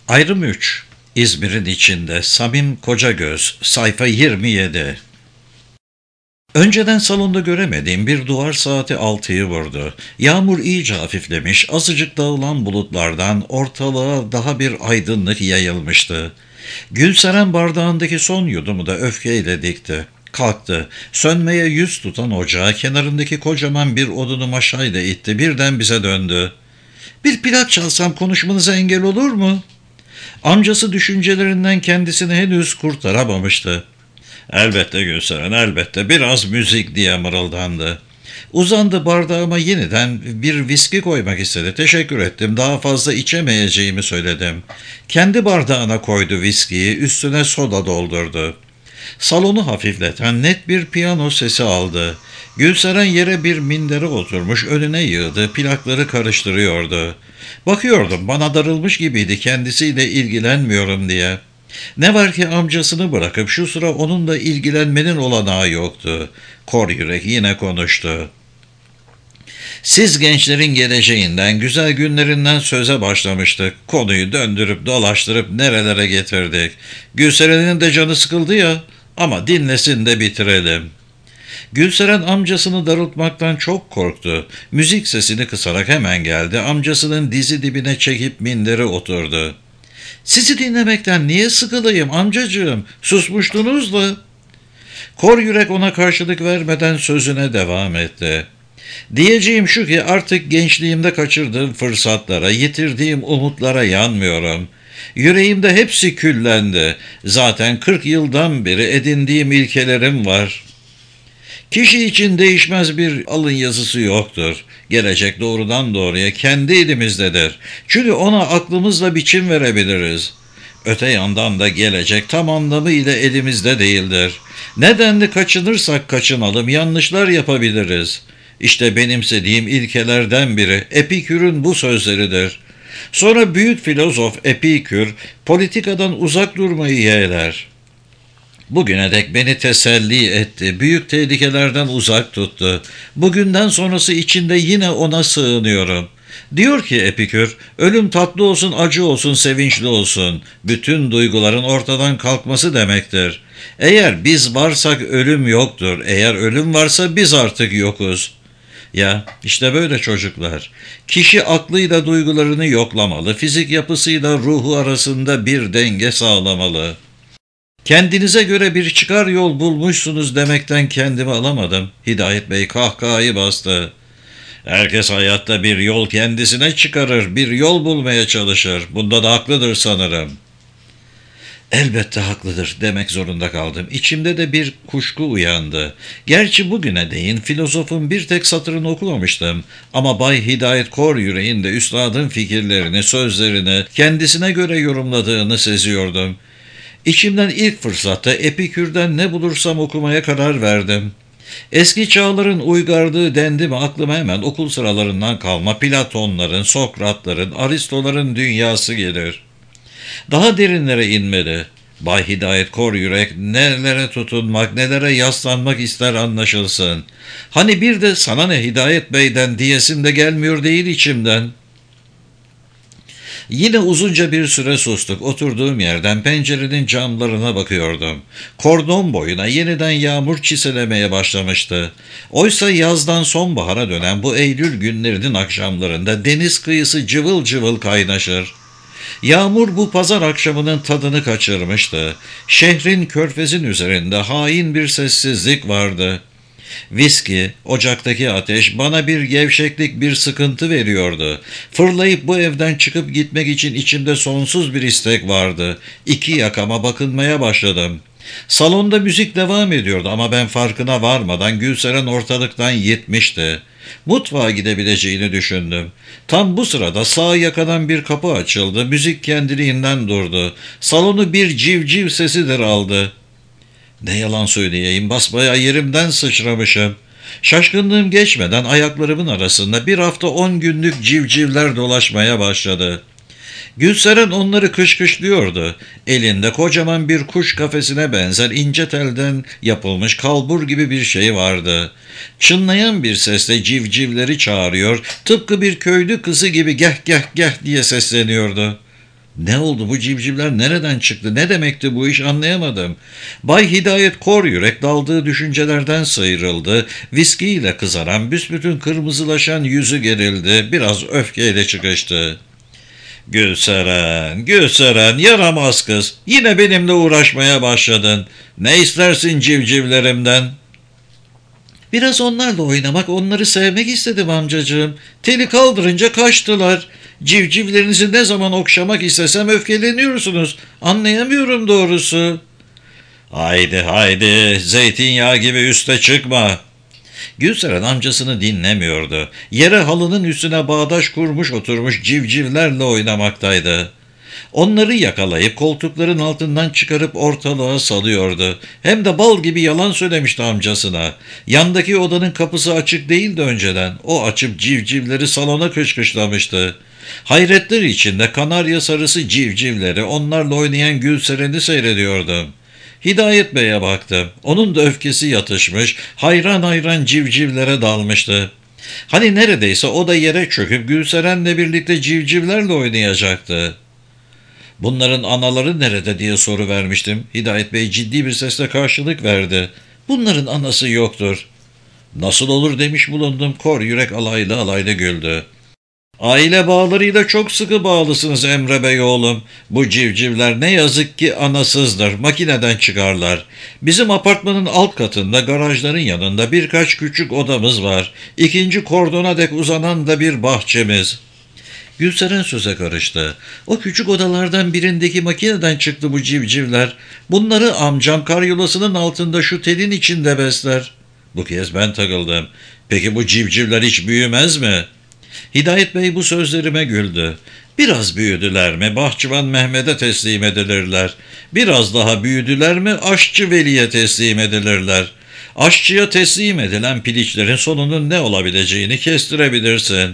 Ayrım 3. İzmir'in içinde Samim Kocagöz, sayfa 27. Önceden salonda göremediğim bir duvar saati 6'yı vurdu. Yağmur iyice hafiflemiş, azıcık dağılan bulutlardan ortalığa daha bir aydınlık yayılmıştı. Gülseren bardağındaki son yudumu da öfkeyle dikti. Kalktı. Sönmeye yüz tutan ocağı kenarındaki kocaman bir odunu maşayla itti. Birden bize döndü. "Bir plak çalsam konuşmanıza engel olur mu?" Amcası düşüncelerinden kendisini henüz kurtaramamıştı. "Elbette Gülseren, elbette. Biraz müzik," diye mırıldandı. Uzandı, bardağıma yeniden bir viski koymak istedi. Teşekkür ettim. Daha fazla içemeyeceğimi söyledim. Kendi bardağına koydu viskiyi, üstüne soda doldurdu. Salonu hafifleten net bir piyano sesi aldı. Gülseren yere bir mindere oturmuş, önüne yığdı, plakları karıştırıyordu. Bakıyordum, bana darılmış gibiydi kendisiyle ilgilenmiyorum diye. Ne var ki amcasını bırakıp şu sıra onunla ilgilenmenin olanağı yoktu. Kor yürek yine konuştu. "Siz gençlerin geleceğinden, güzel günlerinden söze başlamıştık. Konuyu döndürüp dolaştırıp nerelere getirdik. Gülseren'in de canı sıkıldı ya, ama dinlesin de bitirelim." Gülseren amcasını darıltmaktan çok korktu. Müzik sesini kısarak hemen geldi. Amcasının dizi dibine çekip mindere oturdu. "Sizi dinlemekten niye sıkılayım amcacığım? Susmuştunuz da." Kor yürek ona karşılık vermeden sözüne devam etti. "Diyeceğim şu ki artık gençliğimde kaçırdığım fırsatlara, yitirdiğim umutlara yanmıyorum. Yüreğimde hepsi küllendi. Zaten 40 yıldan beri edindiğim ilkelerim var. Kişi için değişmez bir alın yazısı yoktur. Gelecek doğrudan doğruya kendi elimizdedir. Çünkü ona aklımızla biçim verebiliriz. Öte yandan da gelecek tam anlamıyla elimizde değildir. Nedenli kaçınırsak kaçınalım, yanlışlar yapabiliriz. İşte benimsediğim ilkelerden biri Epikür'ün bu sözleridir. Sonra büyük filozof Epikür politikadan uzak durmayı yeğler. Bugüne dek beni teselli etti, büyük tehlikelerden uzak tuttu. Bugünden sonrası içinde yine ona sığınıyorum. Diyor ki Epikür, ölüm tatlı olsun, acı olsun, sevinçli olsun. Bütün duyguların ortadan kalkması demektir. Eğer biz varsak ölüm yoktur, eğer ölüm varsa biz artık yokuz. Ya işte böyle çocuklar. Kişi aklıyla duygularını yoklamalı, fizik yapısıyla ruhu arasında bir denge sağlamalı. Kendinize göre bir çıkar yol bulmuşsunuz demekten kendimi alamadım. Hidayet Bey kahkahayı bastı. "Herkes hayatta bir yol kendisine çıkarır, bir yol bulmaya çalışır. Bunda da haklıdır sanırım." "Elbette haklıdır," demek zorunda kaldım. İçimde de bir kuşku uyandı. Gerçi bugüne değin filozofun bir tek satırını okumamıştım. Ama Bay Hidayet Kor yüreğinde üstadın fikirlerini, sözlerini kendisine göre yorumladığını seziyordum. İçimden ilk fırsatta Epikür'den ne bulursam okumaya karar verdim. Eski çağların uygarlığı dendi mi aklıma hemen okul sıralarından kalma Platonların, Sokratların, Aristoların dünyası gelir. Daha derinlere inmeli. Bay Hidayet Kor yürek nelere tutunmak, nelere yaslanmak ister anlaşılsın. Hani bir de sana ne Hidayet Bey'den diyesim de gelmiyor değil içimden. Yine uzunca bir süre sustuk. Oturduğum yerden pencerenin camlarına bakıyordum. Kordon boyuna yeniden yağmur çiselemeye başlamıştı. Oysa yazdan sonbahara dönen bu Eylül günlerinin akşamlarında deniz kıyısı cıvıl cıvıl kaynaşır. Yağmur bu pazar akşamının tadını kaçırmıştı. Şehrin körfezin üzerinde hain bir sessizlik vardı. Viski, ocaktaki ateş bana bir gevşeklik, bir sıkıntı veriyordu. Fırlayıp bu evden çıkıp gitmek için içimde sonsuz bir istek vardı. İki yakama bakınmaya başladım. Salonda müzik devam ediyordu ama ben farkına varmadan Gülseren ortalıktan gitmişti. Mutfağa gidebileceğini düşündüm. Tam bu sırada sağ yakadan bir kapı açıldı. Müzik kendiliğinden durdu. Salonu bir civciv sesidir aldı. Ne yalan söyleyeyim, basbayağı yerimden sıçramışım. Şaşkınlığım geçmeden ayaklarımın arasında bir hafta 10 günlük civcivler dolaşmaya başladı. Gülseren onları kışkışlıyordu. Elinde kocaman bir kuş kafesine benzer ince telden yapılmış kalbur gibi bir şey vardı. Çınlayan bir sesle civcivleri çağırıyor, tıpkı bir köylü kızı gibi geh geh geh diye sesleniyordu. Ne oldu, bu civcivler nereden çıktı, ne demekti bu iş, anlayamadım. Bay Hidayet kor yürek daldığı düşüncelerden sıyrıldı. Viskiyle kızaran, büsbütün kırmızılaşan yüzü gerildi. Biraz öfkeyle çıkıştı. Gülseren, Gülseren, yaramaz kız. Yine benimle uğraşmaya başladın. Ne istersin civcivlerimden? Biraz onlarla oynamak, onları sevmek istedim amcacığım. Teli kaldırınca kaçtılar. Civcivlerinizi ne zaman okşamak istesem öfkeleniyorsunuz. Anlayamıyorum doğrusu. Haydi haydi, zeytinyağı gibi üste çıkma. Gülseren amcasını dinlemiyordu. Yere halının üstüne bağdaş kurmuş oturmuş civcivlerle oynamaktaydı. Onları yakalayıp koltukların altından çıkarıp ortalığa salıyordu. Hem de bal gibi yalan söylemişti amcasına. Yandaki odanın kapısı açık değildi önceden. O açıp civcivleri salona kışkışlamıştı. Hayretler içinde kanarya sarısı civcivleri, onlarla oynayan Gülseren'i seyrediyordu. Hidayet Bey'e baktı. Onun da öfkesi yatışmış, hayran hayran civcivlere dalmıştı. Hani neredeyse o da yere çöküp Gülseren'le birlikte civcivlerle oynayacaktı. Bunların anaları nerede diye soru vermiştim. Hidayet Bey ciddi bir sesle karşılık verdi. Bunların anası yoktur. Nasıl olur demiş bulundum. Kor yürek alaylı alaylı güldü. Aile bağlarıyla çok sıkı bağlısınız Emre Bey oğlum. Bu civcivler ne yazık ki anasızdır. Makineden çıkarlar. Bizim apartmanın alt katında garajların yanında birkaç küçük odamız var. İkinci kordona dek uzanan da bir bahçemiz. Gülseren söze karıştı. O küçük odalardan birindeki makineden çıktı bu civcivler. Bunları amcam karyolasının altında şu telin içinde besler. Bu kez ben takıldım. Peki bu civcivler hiç büyümez mi? Hidayet Bey bu sözlerime güldü. Biraz büyüdüler mi Bahçıvan Mehmet'e teslim edilirler. Biraz daha büyüdüler mi Aşçı Veli'ye teslim edilirler. Aşçıya teslim edilen piliçlerin sonunun ne olabileceğini kestirebilirsin.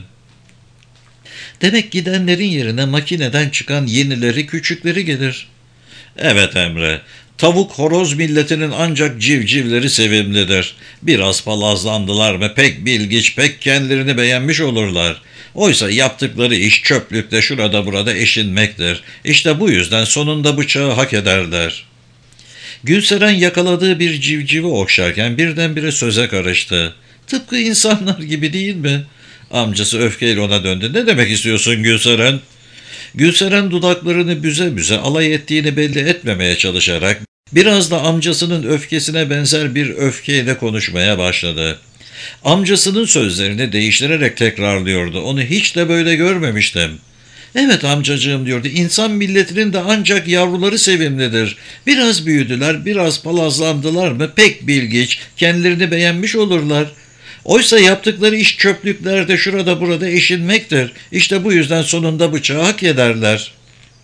Demek gidenlerin yerine makineden çıkan yenileri, küçükleri gelir. Evet Emre, tavuk horoz milletinin ancak civcivleri sevimlidir. Biraz palazlandılar mı pek bilgiç, pek kendilerini beğenmiş olurlar. Oysa yaptıkları iş çöplükte şurada burada eşinmektir. İşte bu yüzden sonunda bıçağı hak ederler. Gülseren yakaladığı bir civcivi okşarken birdenbire söze karıştı. Tıpkı insanlar gibi değil mi? Amcası öfkeyle ona döndü. Ne demek istiyorsun Gülseren? Gülseren dudaklarını büze büze alay ettiğini belli etmemeye çalışarak biraz da amcasının öfkesine benzer bir öfkeyle konuşmaya başladı. Amcasının sözlerini değiştirerek tekrarlıyordu. Onu hiç de böyle görmemiştim. Evet amcacığım diyordu. İnsan milletinin de ancak yavruları sevimlidir. Biraz büyüdüler, biraz palazlandılar mı pek bilgiç, kendilerini beğenmiş olurlar. Oysa yaptıkları iş çöplüklerde şurada burada eşinmektir. İşte bu yüzden sonunda bıçağı hak ederler.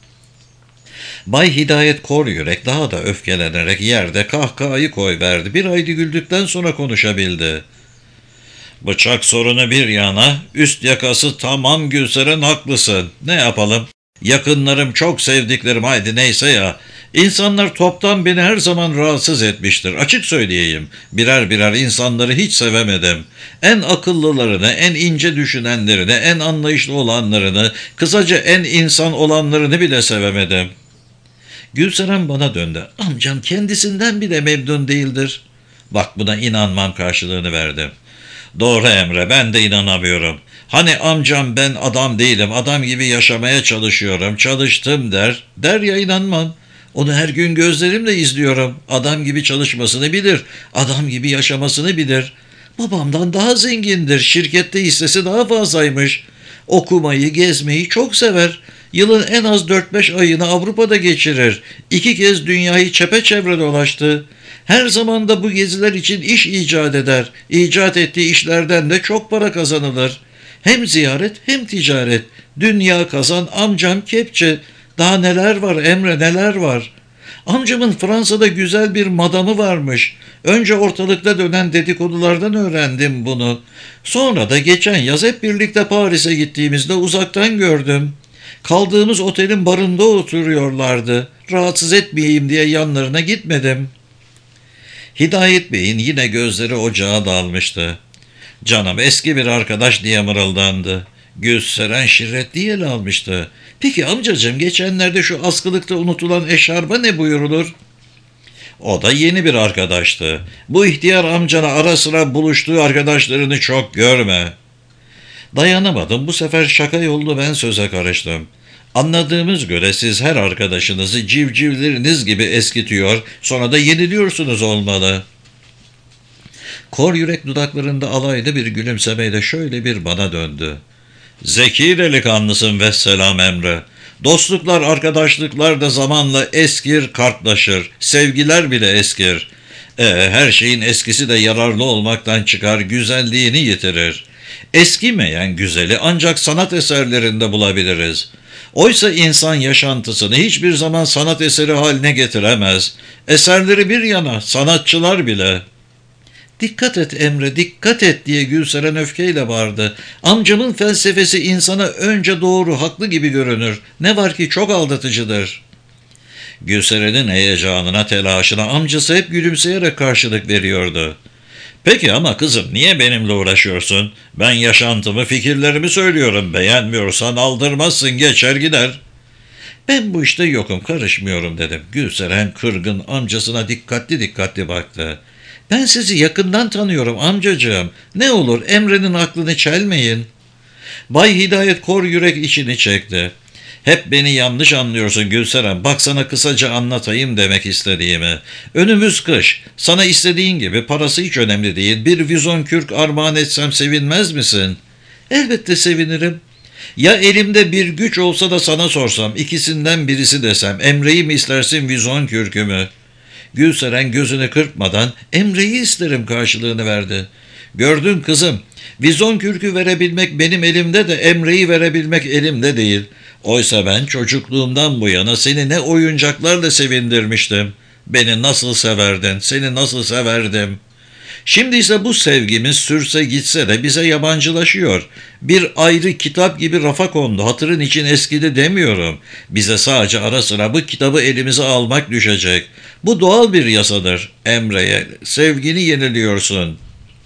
Bay Hidayet kor yürek daha da öfkelenerek yerde kahkahayı koyverdi. Bir hayli güldükten sonra konuşabildi. Bıçak sorunu bir yana, üst yakası tamam Gülseren haklısın. Ne yapalım? Yakınlarım, çok sevdiklerim, haydi neyse ya. İnsanlar toptan beni her zaman rahatsız etmiştir. Açık söyleyeyim. Birer birer insanları hiç sevemedim. En akıllılarını, en ince düşünenlerini, en anlayışlı olanlarını, kısaca en insan olanlarını bile sevemedim. Gülseren bana döndü. Amcam kendisinden bile memnun değildir. Bak buna inanmam karşılığını verdim. Doğru Emre, ben de inanamıyorum. Hani amcam ben adam değilim, adam gibi yaşamaya çalışıyorum, çalıştım der ya inanmam. Onu her gün gözlerimle izliyorum. Adam gibi çalışmasını bilir, adam gibi yaşamasını bilir. Babamdan daha zengindir, şirkette hissesi daha fazlaymış. Okumayı, gezmeyi çok sever. Yılın en az 4-5 ayını Avrupa'da geçirir. 2 kez dünyayı çepeçevre dolaştı. Her zaman da bu geziler için iş icat eder. İcat ettiği işlerden de çok para kazanılır. Hem ziyaret hem ticaret. Dünya kazan, amcam kepçe. Daha neler var Emre, neler var. Amcamın Fransa'da güzel bir madamı varmış. Önce ortalıkta dönen dedikodulardan öğrendim bunu. Sonra da geçen yaz hep birlikte Paris'e gittiğimizde uzaktan gördüm. Kaldığımız otelin barında oturuyorlardı. Rahatsız etmeyeyim diye yanlarına gitmedim. Hidayet Bey'in yine gözleri ocağa dalmıştı. Canım eski bir arkadaş diye mırıldandı. Gülseren şirretli el almıştı. Peki amcacığım, geçenlerde şu askılıkta unutulan eşarba ne buyurulur? O da yeni bir arkadaştı. Bu ihtiyar amcana ara sıra buluştuğu arkadaşlarını çok görme. Dayanamadım, bu sefer şaka yollu ben söze karıştım. Anladığımız göre siz her arkadaşınızı civcivleriniz gibi eskitiyor, sonra da yeniliyorsunuz olmalı. Kor yürek dudaklarında alaylı bir gülümsemeyle şöyle bir bana döndü. Zeki delikanlısın vesselam Emre. Dostluklar, arkadaşlıklar da zamanla eskir, kartlaşır. Sevgiler bile eskir. Her şeyin eskisi de yararlı olmaktan çıkar, güzelliğini yitirir. Eskimeyen güzeli ancak sanat eserlerinde bulabiliriz. Oysa insan yaşantısını hiçbir zaman sanat eseri haline getiremez. Eserleri bir yana, sanatçılar bile. Dikkat et Emre, dikkat et diye Gülseren öfkeyle bağırdı. Amcamın felsefesi insana önce doğru, haklı gibi görünür. Ne var ki çok aldatıcıdır. Gülseren'in heyecanına, telaşına amcası hep gülümseyerek karşılık veriyordu. Peki ama kızım, niye benimle uğraşıyorsun? Ben yaşantımı, fikirlerimi söylüyorum. Beğenmiyorsan aldırmazsın, geçer gider. Ben bu işte yokum, karışmıyorum dedim. Gülseren kırgın amcasına dikkatli dikkatli baktı. Ben sizi yakından tanıyorum amcacığım. Ne olur Emre'nin aklını çelmeyin. Bay Hidayet kor yürek içini çekti. Hep beni yanlış anlıyorsun Gülseren. Bak sana kısaca anlatayım demek istediğimi. Önümüz kış. Sana istediğin gibi, parası hiç önemli değil. Bir vizon kürk armağan etsem sevinmez misin? Elbette sevinirim. Ya elimde bir güç olsa da sana sorsam, ikisinden birisi desem, Emre'yi mi istersin, vizon kürkü mü? Gülseren gözünü kırpmadan Emre'yi isterim karşılığını verdi. Gördün kızım, vizon kürkü verebilmek benim elimde de Emre'yi verebilmek elimde değil. Oysa ben çocukluğumdan bu yana seni ne oyuncaklarla sevindirmiştim. Beni nasıl severdin, seni nasıl severdim. Şimdi ise bu sevgimiz sürse gitse de bize yabancılaşıyor. Bir ayrı kitap gibi rafa kondu, hatırın için eskidi demiyorum. Bize sadece ara sıra bu kitabı elimize almak düşecek. Bu doğal bir yasadır. Emre'ye sevgini yeniliyorsun.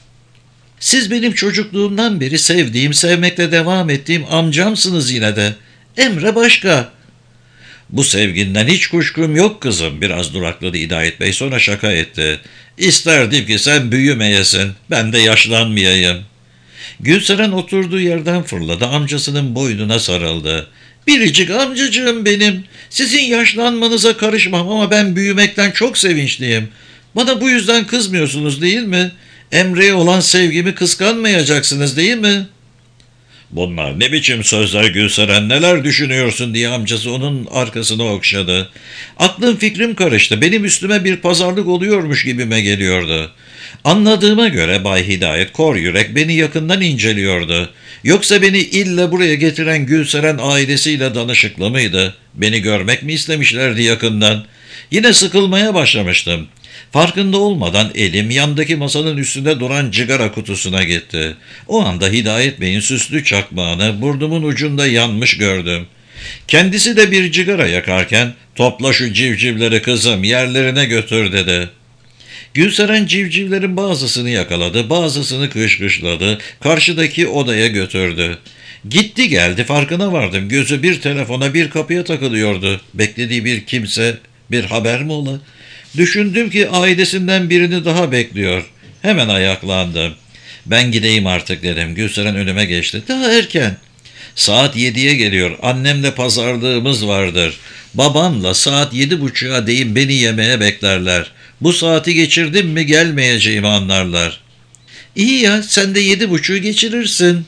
Siz benim çocukluğumdan beri sevdiğim, sevmekle devam ettiğim amcamsınız yine de. Emre başka. Bu sevginden hiç kuşkum yok kızım. Biraz durakladı Hidayet Bey, sonra şaka etti. İsterdim ki sen büyümeyesin, ben de yaşlanmayayım. Gülseren oturduğu yerden fırladı, amcasının boynuna sarıldı. Biricik amcacığım benim, sizin yaşlanmanıza karışmam ama ben büyümekten çok sevinçliyim. Bana bu yüzden kızmıyorsunuz değil mi? Emre'ye olan sevgimi kıskanmayacaksınız değil mi?'' Bunlar ne biçim sözler Gülseren, neler düşünüyorsun diye amcası onun arkasını okşadı. Aklım fikrim karıştı, benim üstüme bir pazarlık oluyormuş gibime geliyordu. Anladığıma göre Bay Hidayet kor yürek beni yakından inceliyordu. Yoksa beni illa buraya getiren Gülseren ailesiyle danışıklı mıydı? Beni görmek mi istemişlerdi yakından? Yine sıkılmaya başlamıştım. Farkında olmadan elim yandaki masanın üstünde duran cigara kutusuna gitti. O anda Hidayet Bey'in süslü çakmağını burnumun ucunda yanmış gördüm. Kendisi de bir cigara yakarken "Topla şu civcivleri kızım, yerlerine götür" dedi. Gülseren civcivlerin bazısını yakaladı, bazısını kışkışladı, karşıdaki odaya götürdü. Gitti geldi, farkına vardım. Gözü bir telefona, bir kapıya takılıyordu. Beklediği bir kimse, bir haber mi ola? Düşündüm ki ailesinden birini daha bekliyor. Hemen ayaklandım. Ben gideyim artık dedim. Gülseren önüme geçti. Daha erken. Saat 7'ye geliyor. Annemle pazarlığımız vardır. Babamla saat 7.30'a değin beni yemeğe beklerler. Bu saati geçirdim mi gelmeyeceğimi anlarlar. İyi ya, sen de 7.30'u geçirirsin.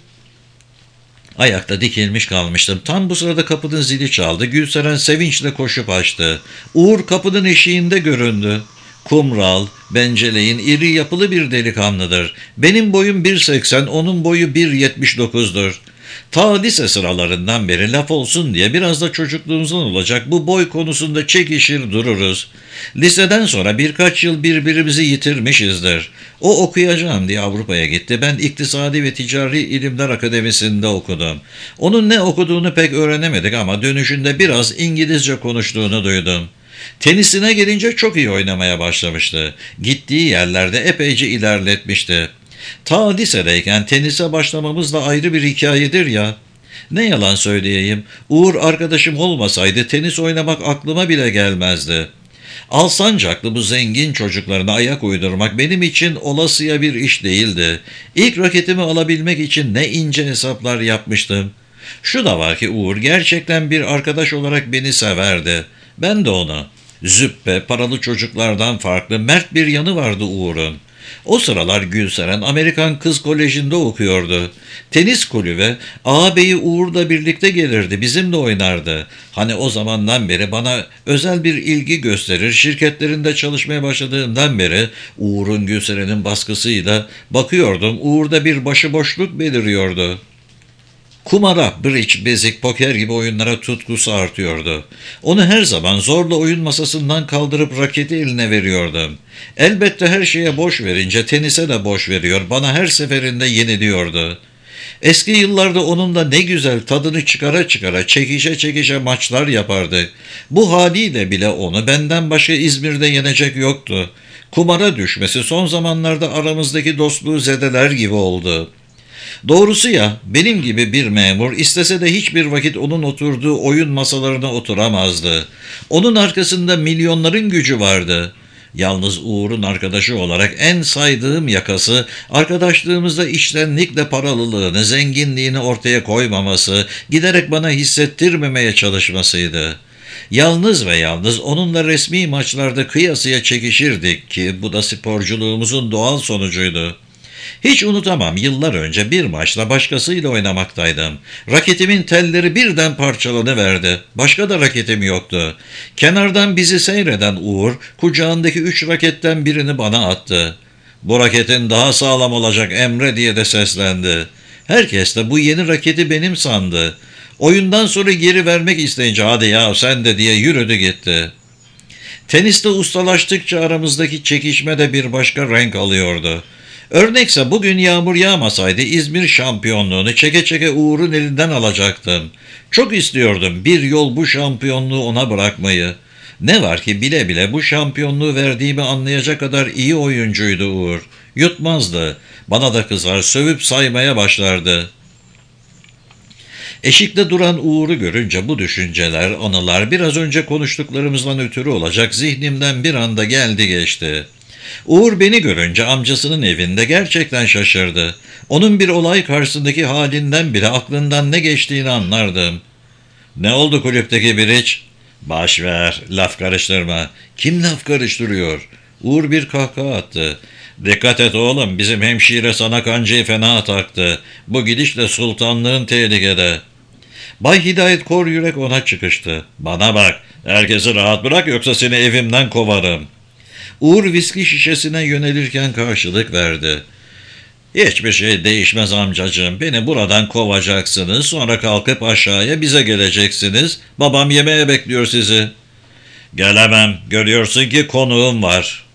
Ayakta dikilmiş kalmıştım. Tam bu sırada kapının zili çaldı. Gülseren sevinçle koşup açtı. Uğur kapının eşiğinde göründü. Kumral, benceleyin, iri yapılı bir delikanlıdır. Benim boyum 1.80, onun boyu 1.79'dur. Ta lise sıralarından beri laf olsun diye biraz da çocukluğumuzdan olacak bu boy konusunda çekişir dururuz. Liseden sonra birkaç yıl birbirimizi yitirmişizdir. O okuyacağım diye Avrupa'ya gitti. Ben İktisadi ve Ticari İlimler Akademisi'nde okudum. Onun ne okuduğunu pek öğrenemedik ama dönüşünde biraz İngilizce konuştuğunu duydum. Tenisine gelince çok iyi oynamaya başlamıştı. Gittiği yerlerde epeyce ilerletmişti. Ta lisedeyken tenise başlamamız da ayrı bir hikayedir ya. Ne yalan söyleyeyim, Uğur arkadaşım olmasaydı tenis oynamak aklıma bile gelmezdi. Alsancaklı bu zengin çocuklarına ayak uydurmak benim için olasıya bir iş değildi. İlk raketimi alabilmek için ne ince hesaplar yapmıştım. Şu da var ki Uğur gerçekten bir arkadaş olarak beni severdi. Ben de onu. Züppe, paralı çocuklardan farklı mert bir yanı vardı Uğur'un. O sıralar Gülseren Amerikan Kız Koleji'nde okuyordu. Tenis kulübe ağabeyi Uğur'la birlikte gelirdi, bizimle oynardı. Hani o zamandan beri bana özel bir ilgi gösterir, şirketlerinde çalışmaya başladığımdan beri Uğur'un Gülseren'in baskısıyla bakıyordum, Uğur'da bir başıboşluk beliriyordu. Kumara, bridge, bezik, poker gibi oyunlara tutkusu artıyordu. Onu her zaman zorla oyun masasından kaldırıp raketi eline veriyordum. Elbette her şeye boş verince tenise de boş veriyor, bana her seferinde yeniliyordu. Eski yıllarda onunla ne güzel tadını çıkara çıkara çekişe çekişe maçlar yapardık. Bu haliyle bile onu benden başka İzmir'de yenecek yoktu. Kumara düşmesi son zamanlarda aramızdaki dostluğu zedeler gibi oldu. Doğrusu ya, benim gibi bir memur istese de hiçbir vakit onun oturduğu oyun masalarına oturamazdı. Onun arkasında milyonların gücü vardı. Yalnız Uğur'un arkadaşı olarak en saydığım yakası, arkadaşlığımızda içtenlikle paralılığını, zenginliğini ortaya koymaması, giderek bana hissettirmemeye çalışmasıydı. Yalnız ve yalnız onunla resmi maçlarda kıyasıya çekişirdik ki bu da sporculuğumuzun doğal sonucuydu. Hiç unutamam, yıllar önce bir maçla başkasıyla oynamaktaydım. Raketimin telleri birden parçalanıverdi. Başka da raketim yoktu. Kenardan bizi seyreden Uğur, kucağındaki 3 raketten birini bana attı. "Bu raketin daha sağlam olacak Emre," diye de seslendi. Herkes de bu yeni raketi benim sandı. Oyundan sonra geri vermek isteyince "Hadi ya sen de," diye yürüdü gitti. Teniste ustalaştıkça aramızdaki çekişme de bir başka renk alıyordu. Örnekse bugün yağmur yağmasaydı İzmir şampiyonluğunu çeke çeke Uğur'un elinden alacaktım. Çok istiyordum bir yol bu şampiyonluğu ona bırakmayı. Ne var ki bile bile bu şampiyonluğu verdiğimi anlayacak kadar iyi oyuncuydu Uğur. Yutmazdı. Bana da kızar, sövüp saymaya başlardı. Eşikte duran Uğur'u görünce bu düşünceler, anılar biraz önce konuştuklarımızdan ötürü olacak zihnimden bir anda geldi geçti. Uğur beni görünce amcasının evinde gerçekten şaşırdı. Onun bir olay karşısındaki halinden bile aklından ne geçtiğini anlardım. "Ne oldu kulüpteki biriç?" "Baş ver, laf karıştırma." "Kim laf karıştırıyor?" Uğur bir kahkaha attı. "Dikkat et oğlum, bizim hemşire sana kancayı fena taktı. Bu gidişle sultanlığın tehlikede." Bay Hidayet kor yürek ona çıkıştı. "Bana bak, herkesi rahat bırak yoksa seni evimden kovarım." Uğur viski şişesine yönelirken karşılık verdi. "Hiçbir şey değişmez amcacığım. Beni buradan kovacaksınız. Sonra kalkıp aşağıya bize geleceksiniz. Babam yemeğe bekliyor sizi." "Gelemem. Görüyorsun ki konuğum var."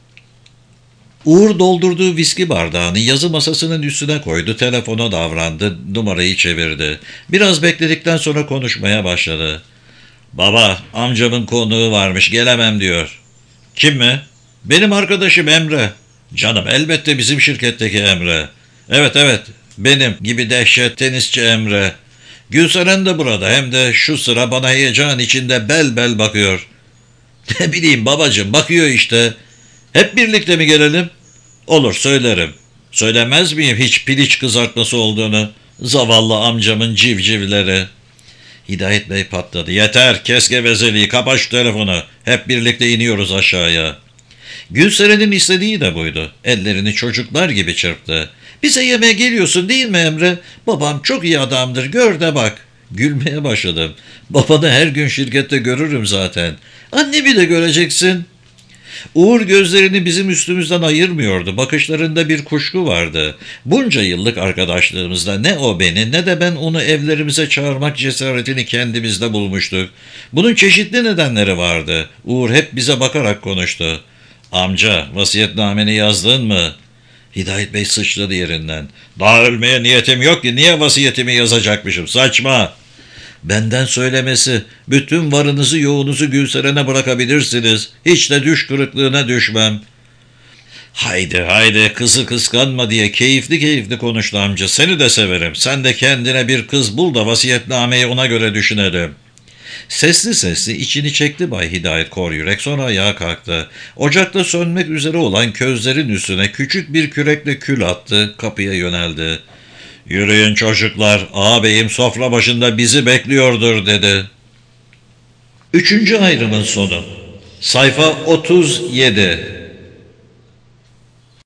Uğur doldurduğu viski bardağını yazı masasının üstüne koydu. Telefona davrandı. Numarayı çevirdi. Biraz bekledikten sonra konuşmaya başladı. "Baba, amcamın konuğu varmış. Gelemem," diyor. "Kim mi?" "Benim arkadaşım Emre." "Canım, elbette bizim şirketteki Emre." Evet evet, benim gibi dehşet tenisçi Emre. Gülseren de burada, hem de şu sıra bana heyecan içinde bel bel bakıyor." "Ne bileyim babacığım, bakıyor işte." "Hep birlikte mi gelelim?" "Olur, söylerim." "Söylemez miyim hiç piliç kızartması olduğunu?" Zavallı amcamın civcivleri. Hidayet Bey patladı. "Yeter, kes gevezeliği, kapa şu telefonu. Hep birlikte iniyoruz aşağıya." Gülseren'in istediği de buydu. Ellerini çocuklar gibi çırptı. "Bize yemeğe geliyorsun değil mi Emre? Babam çok iyi adamdır, gör de bak." Gülmeye başladım. "Babanı her gün şirkette görürüm zaten." "Annemi de göreceksin." Uğur gözlerini bizim üstümüzden ayırmıyordu. Bakışlarında bir kuşku vardı. Bunca yıllık arkadaşlığımızda ne o beni ne de ben onu evlerimize çağırmak cesaretini kendimizde bulmuştuk. Bunun çeşitli nedenleri vardı. Uğur hep bize bakarak konuştu. "Amca, vasiyetnameni yazdın mı?" Hidayet Bey sıçradı yerinden. "Daha ölmeye niyetim yok ki, niye vasiyetimi yazacakmışım? Saçma." "Benden söylemesi, bütün varınızı yoğunuzu Gülseren'e bırakabilirsiniz. Hiç de düş kırıklığına düşmem." Haydi haydi, kızı kıskanma diye keyifli keyifli konuştu amca. Seni de severim. Sen de kendine bir kız bul da vasiyetnameyi ona göre düşünelim. Sesli sesli içini çekti Bay Hidayet Koryürek, sonra ayağa kalktı. Ocakta sönmek üzere olan közlerin üstüne küçük bir kürekle kül attı, kapıya yöneldi. Yürüyün çocuklar, ağabeyim sofra başında bizi bekliyordur dedi. Üçüncü ayrımın sonu. Sayfa 37.